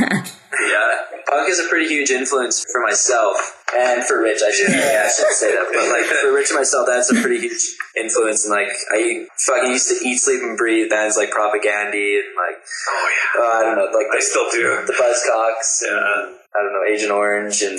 Yeah, punk is a pretty huge influence for myself and for Rich. I should yeah, I should say that, but like for Rich and myself, that's a pretty huge influence. And like I fucking used to eat, sleep, and breathe bands like Propagandhi and like Oh yeah. uh, I don't know, like I the, still do. the Buzzcocks. Yeah. And, I don't know, Agent Orange and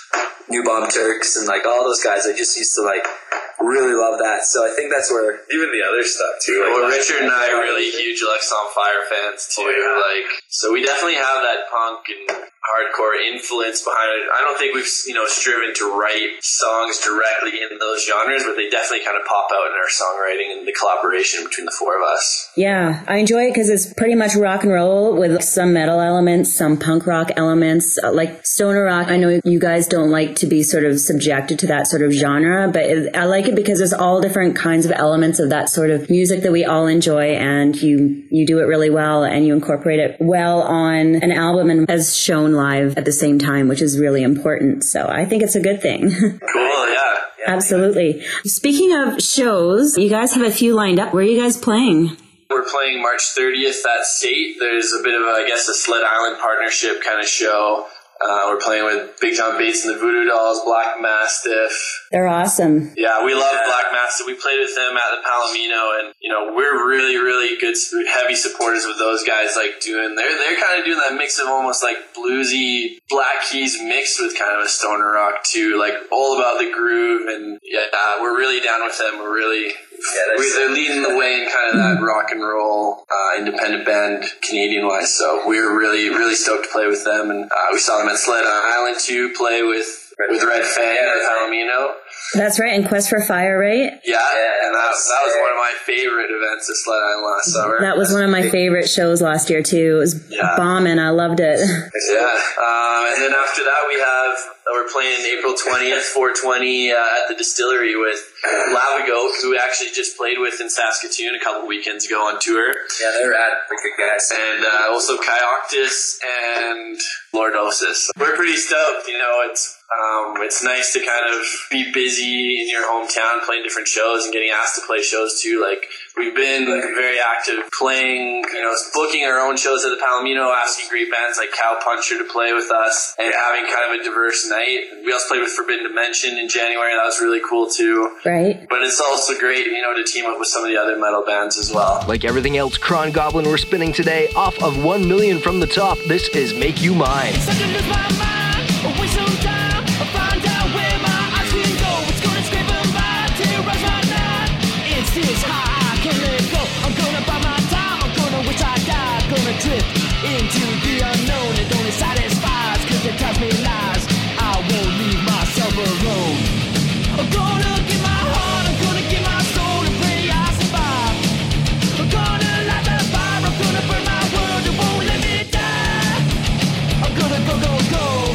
New Bomb Turks and like all those guys. I just used to like really love that. So I think that's where Even the other stuff too. Like Well, Richard and I are really huge Lex on Fire fans too. Oh, yeah. Like, so we definitely have that punk and hardcore influence behind it. I don't think we've, you know, striven to write songs directly in those genres, but they definitely kind of pop out in our songwriting and the collaboration between the four of us. Yeah, I enjoy it because it's pretty much rock and roll with some metal elements, some punk rock elements, uh, like stoner rock. I know you guys don't like to be sort of subjected to that sort of genre, but it, I like it because there's all different kinds of elements of that sort of music that we all enjoy, and you you do it really well, and you incorporate it well on an album and as shown live at the same time, which is really important. So I think it's a good thing. Cool, yeah. Absolutely. Speaking of shows, you guys have a few lined up. Where are you guys playing? We're playing March thirtieth at State. There's a bit of, a, I guess, a Sled Island partnership kind of show. Uh, we're playing with Big John Bates and the Voodoo Dolls, Black Mastiff. They're awesome. Yeah, we love Black Mastiff. We played with them at the Palomino, and you know we're really, really good, heavy supporters with those guys. Like doing, they're they're kind of doing that mix of almost like bluesy Black Keys mixed with kind of a stoner rock too, like all about the groove. And yeah, uh, we're really down with them. We're really. Yeah, we, they're leading the way in kind of that rock and roll uh, independent band Canadian wise, so we were really really stoked to play with them, and uh, we saw them at Sled Island too play with with Red Fang Yeah, at Palomino. That's right. And Quest for Fire, right? Yeah, Yeah, and that, that's that was sick. one of my favorite events at Sled Island last summer. That was one of my favorite shows last year too. It was Yeah. bombing. I loved it. Yeah, um, and then after that we have we're playing April twentieth, four twenty uh, at the Distillery with Lava Goat, who we actually just played with in Saskatoon a couple weekends ago on tour, yeah, they're rad, they're good guys. and uh, also Kaioctus and Lordosis. We're pretty stoked. You know, it's um, it's nice to kind of be busy in your hometown, playing different shows and getting asked to play shows too. Like we've been very active playing, you know, booking our own shows at the Palomino, asking great bands like Cow Puncher to play with us, and having kind of a diverse night. We also played with Forbidden Dimension in January. That was really cool too. Right? But it's also great, you know, to team up with some of the other metal bands as well. Like everything else Cron Goblin we're spinning today, off of one million from the top, this is Make You Mine. It's time to lose my mind, or waste some time, or find out where my eyes can go. It's gonna scrape them by till it runs my night. It's this high, I can't let go. I'm gonna buy my time, I'm gonna wish I died. Gonna drift into the unknown. It only satisfies, cause it tells me lies. I won't leave myself alone. I'm gonna give my heart, I'm gonna give my soul and pray I survive. I'm gonna light the fire, I'm gonna burn my world, it won't let me die. I'm gonna go, go, go.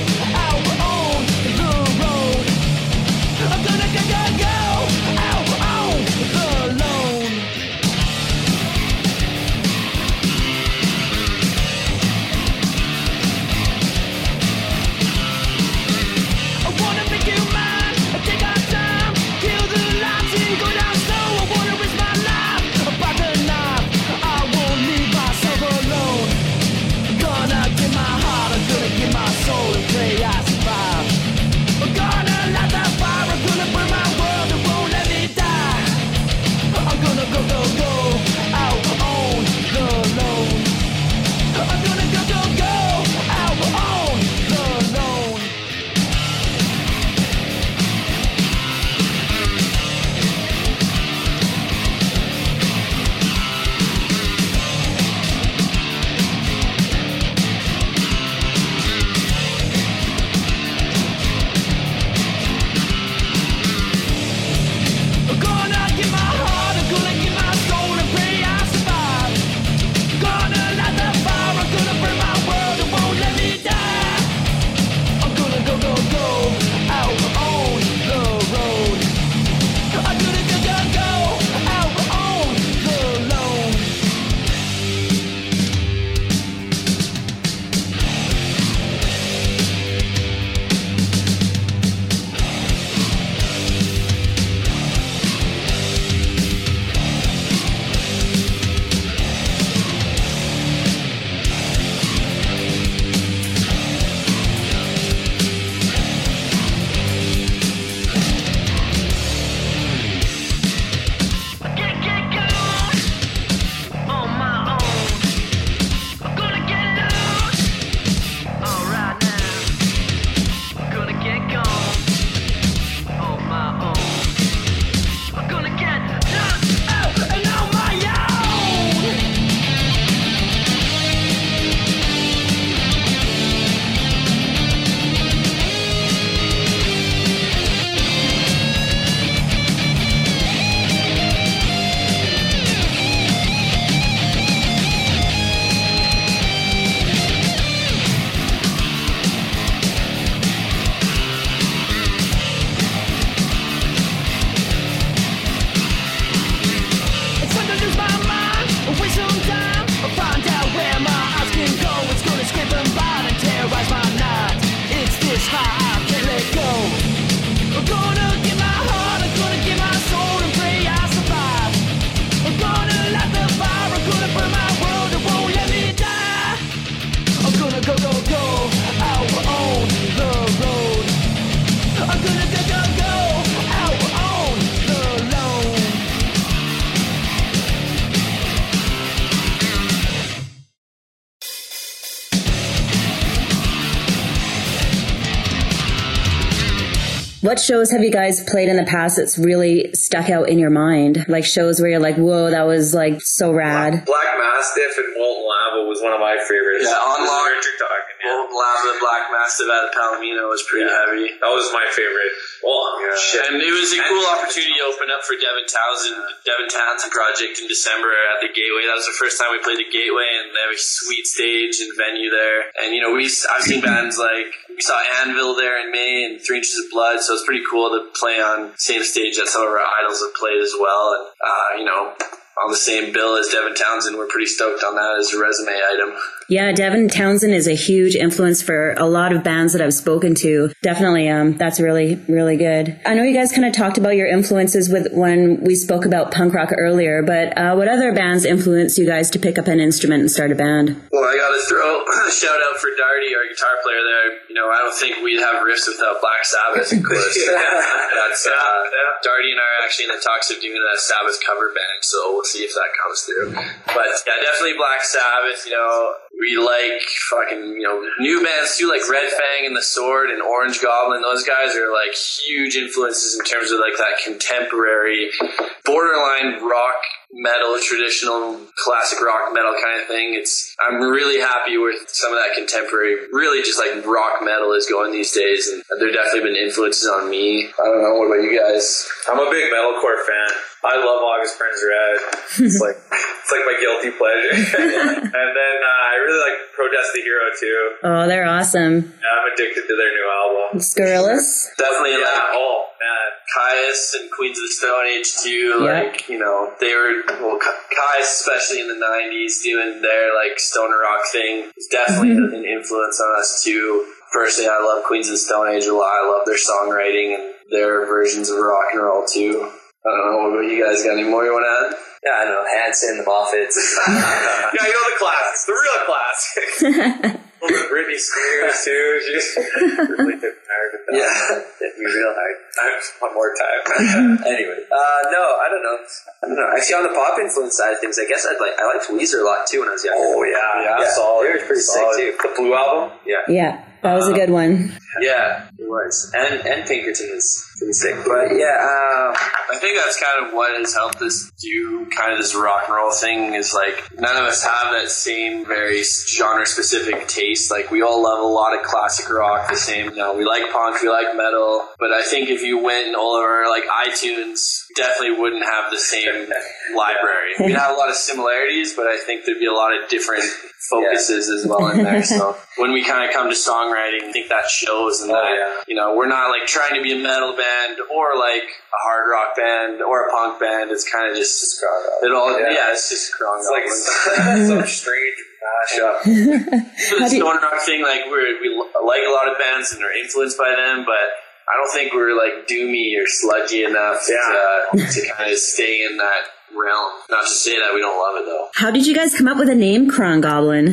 What shows have you guys played in the past that's really stuck out in your mind? Like shows where you're like, whoa, that was like so rad. Black Mastiff and Molten Lava was one of my favorites. Yeah, on This is Lock- Richard talking. Yeah. Molten Lava, Black Mastiff at Palomino was pretty Yeah. heavy. That was my favorite. Well, Yeah. shit. And it was a And- cool opportunity to open up for Devin Townsend, Devin Townsend Project in December at the Gateway. That was the first time we played the Gateway, and they have a sweet stage and venue there. And you know, we I've seen bands like we saw Anvil there in May and Three Inches of Blood, so it's pretty cool to play on the same stage that some of our idols have played as well. And uh, you know, on the same bill as Devin Townsend, we're pretty stoked on that as a resume item. Yeah, Devin Townsend is a huge influence for a lot of bands that I've spoken to. Definitely, um, that's really, really good. I know you guys kind of talked about your influences with when we spoke about punk rock earlier, but uh, what other bands influenced you guys to pick up an instrument and start a band? Well, I got to throw a shout out for Darty, our guitar player there. You know, I don't think we'd have riffs without Black Sabbath, of course. That's uh, Darty and I are actually in the talks of doing a Sabbath cover band, so we'll see if that comes through. But yeah, definitely Black Sabbath. You know, we like fucking, you know, new bands too, like Red Fang and The Sword and Orange Goblin. Those guys are like huge influences in terms of like that contemporary, borderline rock metal, traditional classic rock metal kind of thing. It's I'm really happy with some of that contemporary, really just like rock metal is going these days, and there definitely been influences on me. I don't know, what about you guys? I'm a big metalcore fan. I love August Burns Red. It's like it's like my guilty pleasure. And then uh, I really like Protest the Hero too. Oh, they're awesome. Yeah, I'm addicted to their new album. Scorillus? Definitely Yeah, like oh man. Caius and Queens of the Stone Age too. Yeah. Like, you know, they were, well, Caius especially in the nineties doing their like stoner rock thing was definitely an influence on us too. Personally, I love Queens of the Stone Age a lot. I love their songwriting and their versions of rock and roll too. I don't know, what about you guys? Got any more you want to add? Yeah, I don't know, Hanson, the Moffats. Yeah, you know the classics, the real classics. Well, the Britney Spears too. She just really hit hard with that. Yeah, hit me real hard. One more time. Anyway, uh, no, I don't know. I don't know. Actually, on the pop influence side of things, I guess I'd like I liked Weezer a lot too when I was younger. Oh yeah, yeah, solid. They were pretty solid. sick too. The Blue album. Yeah, Yeah, that was a good one. yeah, it was. And and Pinkerton was pretty sick. But yeah, uh, I think that's kind of what has helped us do kind of this rock and roll thing is like none of us have that same very genre specific taste. Like we all love a lot of classic rock the same. You know, we like punk, we like metal, but I think if you went in all of our like iTunes, definitely wouldn't have the same library. We'd have a lot of similarities, but I think there'd be a lot of different focuses as well in there. So when we kind of come to songwriting, I think that shows in Oh, that, yeah. you know, we're not like trying to be a metal band or like a hard rock band or a punk band. It's kind of just, it all, yeah, Yeah. it's just Krong It's like Goblin. some strange mashup. For the How do you- stoner rock thing, like we're, we l- like a lot of bands and are influenced by them, but I don't think we're like doomy or sludgy enough Yeah. to, to kind of stay in that realm. Not to say that we don't love it though. How did you guys come up with the name Krong Goblin?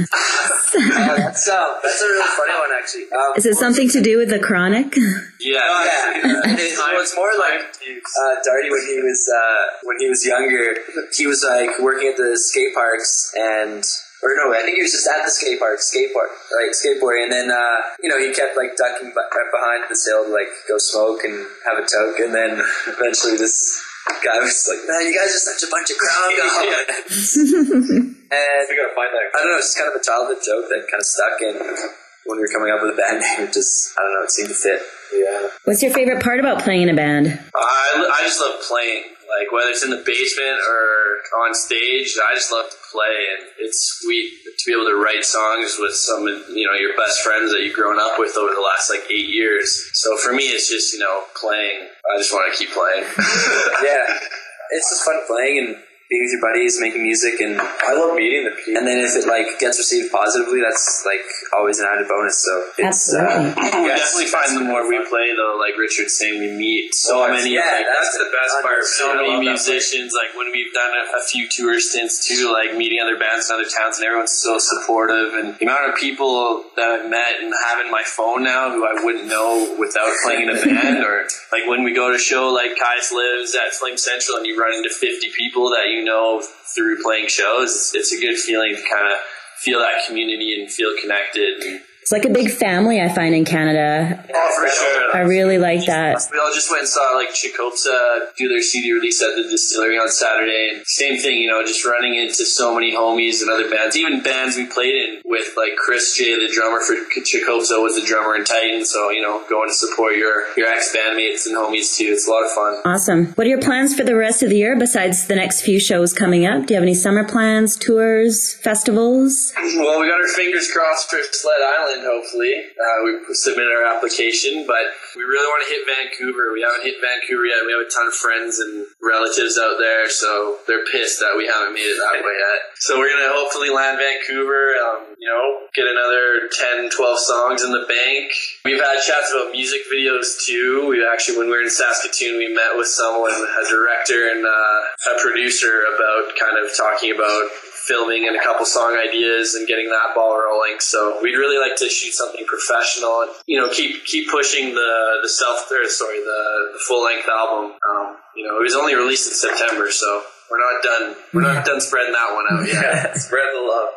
uh, that's um, that's a really funny one actually. Um, Is it something to do with the Chronic? Yeah, Yeah, it is. Well, it's more like uh, Darty when he was uh, when he was younger. He was like working at the skate parks and. Or no, I think he was just at the skate park, skateboard, right, skateboarding, and then, uh, you know, he kept, like, ducking b- behind the hill to, like, go smoke and have a toke, and then eventually this guy was like, man, you guys are such a bunch of Crown Goblins. And, We gotta find that. I don't know, it's just kind of a childhood joke that kind of stuck, and when we were coming up with a band name, it just, I don't know, it seemed to fit. Yeah. What's your favorite part about playing in a band? I, I just love playing. Like, whether it's in the basement or on stage, I just love to play, and it's sweet to be able to write songs with some of, you know, your best friends that you've grown up with over the last, like, eight years. So for me, it's just, you know, playing. I just want to keep playing. Yeah, it's just fun playing and being with your buddies, making music, and I love meeting the people. and then if it like gets received positively, that's like always an added bonus. So it's Absolutely. uh, We yes, definitely find the more we play, though, like Richard's saying, we meet so Oh, many. yeah, like, that's the best part. so I many love that part. musicians. Like when we've done a, a few tour stints too, like meeting other bands in other towns, and everyone's so supportive. And the amount of people that I've met and have in my phone now who I wouldn't know without playing in a band, or like when we go to a show like Caius Lives at Flame Central, and you run into fifty people that you know through playing shows. It's, it's a good feeling to kind of feel that community and feel connected. And It's like a big family, I find, in Canada. Oh, for sure. I really like that. We all just went and saw like Chicopsa do their C D release at the distillery on Saturday, and same thing, you know, just running into so many homies and other bands, even bands we played in with, like Chris J, the drummer for Chicopsa, was the drummer in Titan. So, you know, going to support your your ex bandmates and homies too. It's a lot of fun. Awesome. What are your plans for the rest of the year besides the next few shows coming up? Do you have any summer plans, tours, festivals? Well, we got our fingers crossed for Sled Island, hopefully. Uh, we submitted our application, but we really want to hit Vancouver. We haven't hit Vancouver yet. We have a ton of friends and relatives out there, so they're pissed that we haven't made it that way yet. So we're going to hopefully land Vancouver, um, you know, get another ten, twelve songs in the bank. We've had chats about music videos too. We actually, when we were in Saskatoon, we met with someone, a director and uh, a producer, about kind of talking about filming and a couple song ideas and getting that ball rolling. So we'd really like to shoot something professional and, you know, keep keep pushing the the self or sorry the, the full length album. Um, you know, it was only released in September, so we're not done. We're not done spreading that one out yet. Spread the love.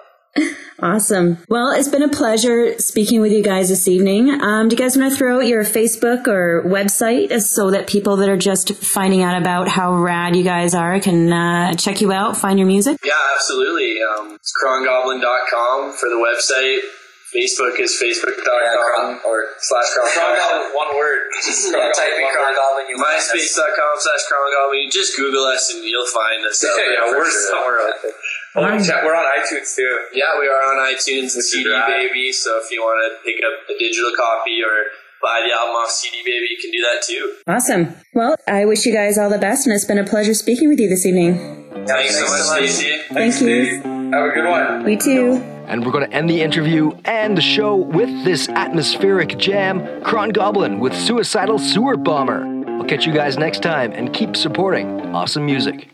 Awesome. Well, it's been a pleasure speaking with you guys this evening. Um, do you guys want to throw out your Facebook or website so that people that are just finding out about how rad you guys are can uh, check you out, find your music? Yeah, absolutely. Um, it's cron goblin dot com for the website. Facebook is facebook dot com or slash Cron Goblin, one word. Just yeah, type in Cron Goblin. MySpace dot com slash Cron Goblin. You just Google us and you'll find us. Out yeah, there we're sure. somewhere out there. Oh, we're on iTunes too. Yeah, we are on iTunes and C D Baby. So if you want to pick up a digital copy or buy the album off C D Baby, you can do that too. Awesome. Well, I wish you guys all the best, and it's been a pleasure speaking with you this evening. Thanks, Thanks so much, Stacey. Thank you. Have a good one. You too. And we're going to end the interview and the show with this atmospheric jam, Cron Goblin with Suicidal Sewer Bomber. I'll catch you guys next time, and keep supporting awesome music.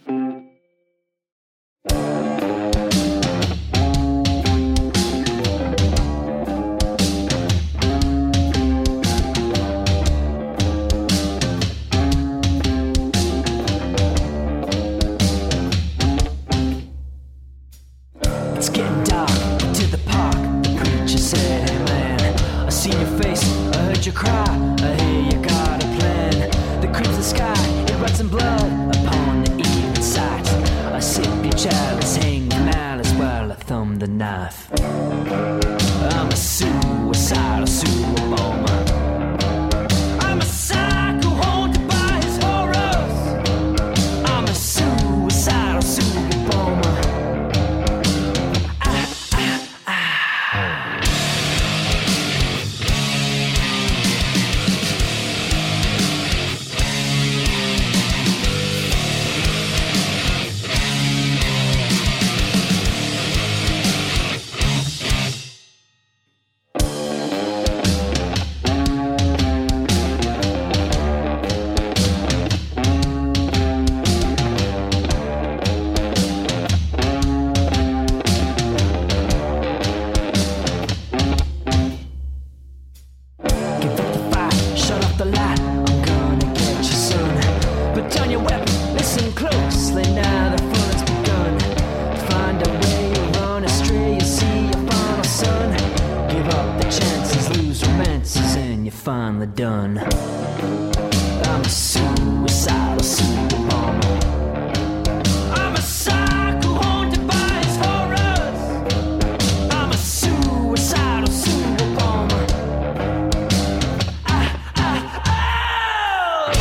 It's getting dark to the park. The preacher said, hey man, I see your face, I heard you cry, I hear you got a plan. The crimson sky, it writes in blood upon the even sight. I sip your chalice, hang the malice while I thumb the knife. I'm a suicidal sewer bomber. I'm a psycho haunted by his horrors. I'm a suicidal sewer bomber. Finally done. I'm a suicidal super bomber. I'm a psycho haunted by his horrors. I'm a suicidal super bomber. Ah, ah, ah.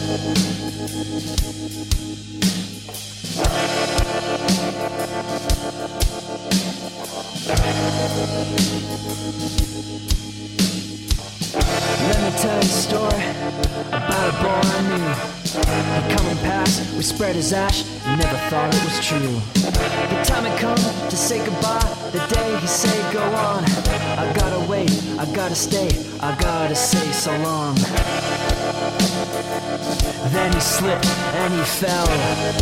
Let me tell you a story about a boy I knew. He come and pass, we spread his ash, never thought it was true. The time had come to say goodbye, the day he said go on. I gotta wait, I gotta stay, I gotta say so long. Then he slipped and he fell,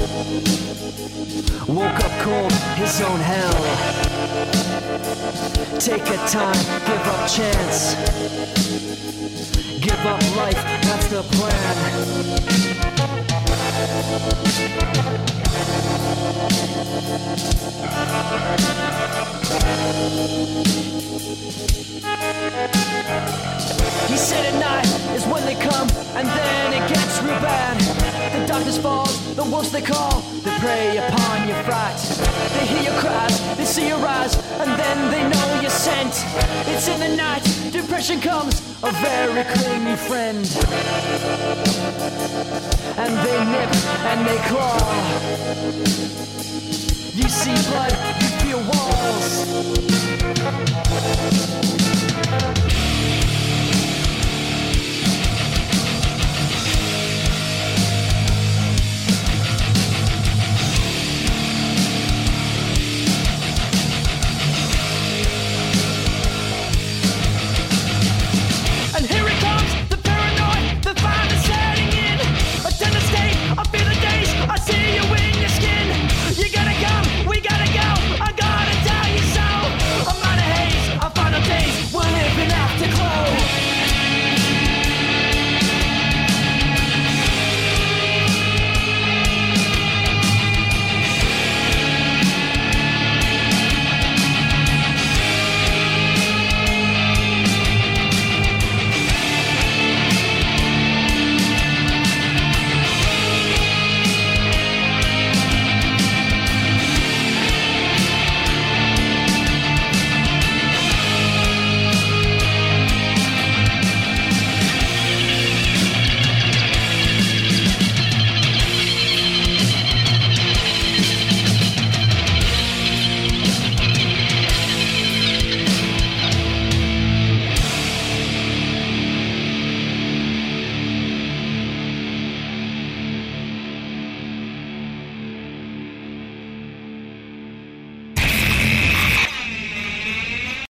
woke up cold, his own hell. Take a time, give up chance, give up life, that's the plan. He said at night is when they come, and then it gets real bad. The darkness falls, the wolves they call, they prey upon your fright. They hear your cries, they see your eyes, and then they know you're sent. It's in the night, depression comes, a very clingy friend. And they nip and they claw. You see blood, you feel walls.